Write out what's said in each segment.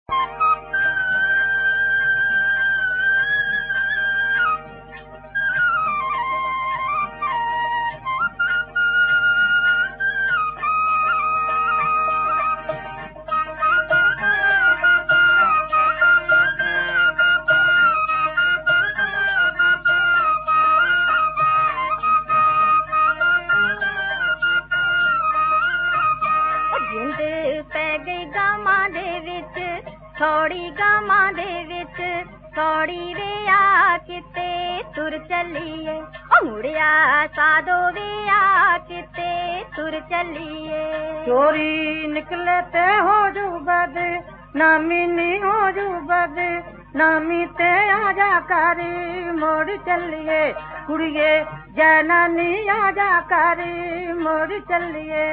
थोड़ी गामा दे विच थोड़ी वे आ किते तुर चलिए मुड़िया साधो वे आ किते तुर चलिए। चोरी निकले ते हो जू बद नामी नी हो जू बद नामी ते आजा कारी मोड़ चलिए कुड़िए जना नी आजा कारी मोड़ चलिए।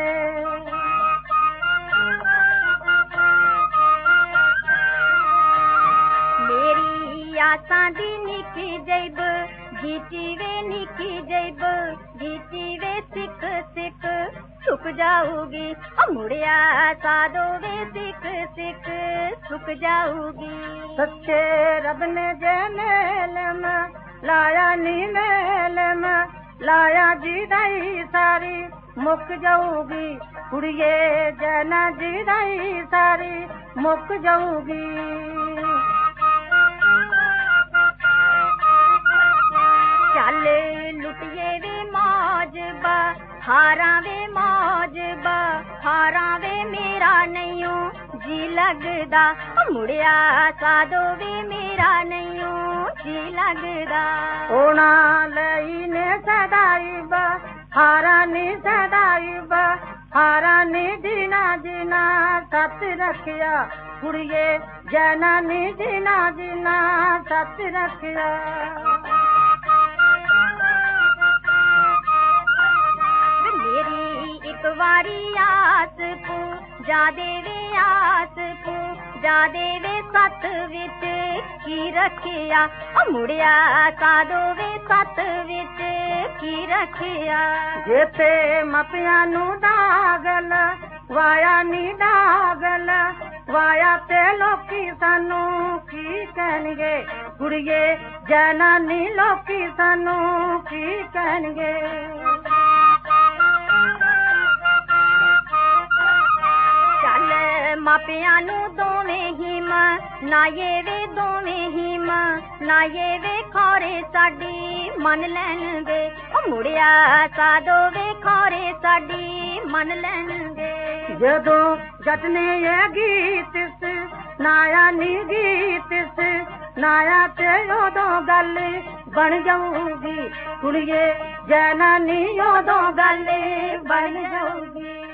आसां दी निकी जैब गीची वे निकी जैब गीची वे सिक सिक सुख जाऊगी मुड़िया साधो वे सिक सिक सुख जाऊगी। सच्चे रब ने जे मेलम लाया नी मेलम लाया जी दाई सारी मुक जाऊगी कुड़िए जना जी दाई सारी मुक जाऊगी। लुटिए वे मौज बा हारा वे मौज बा हारा वे मेरा नहीं जी लगदा मुड़िया साधो वे मेरा नहीं जी लगदा। ओना लई ने सदाई बा हारा नी सदाई बा हारा नी जीना जीना सत रखिया कुड़िए जना नी जीना जीना सत रखिया। वारी आस पू जा देवे आस पू जा देवे सत विच की रखिया मुड़िया साधो वे सत विच की रखिया। जेते मपिया नू दागल वाया नी दागल वाया ते लोकी सानू की कहणगे कुड़िए जना नी लोकी सानू की कहणगे। मापिया नू दोवें हिम ना ये वे दोवें हिम ना ये वे खौरे साडी मन लैणगे मुड़िया साधो वे खौरे साडी मन लैणगे। जदों जट ने ये गीत नाया नी गीत नाया ते ओदों गल बन जाऊगी कुड़िए जना नी ओदों गल बन जाऊगी।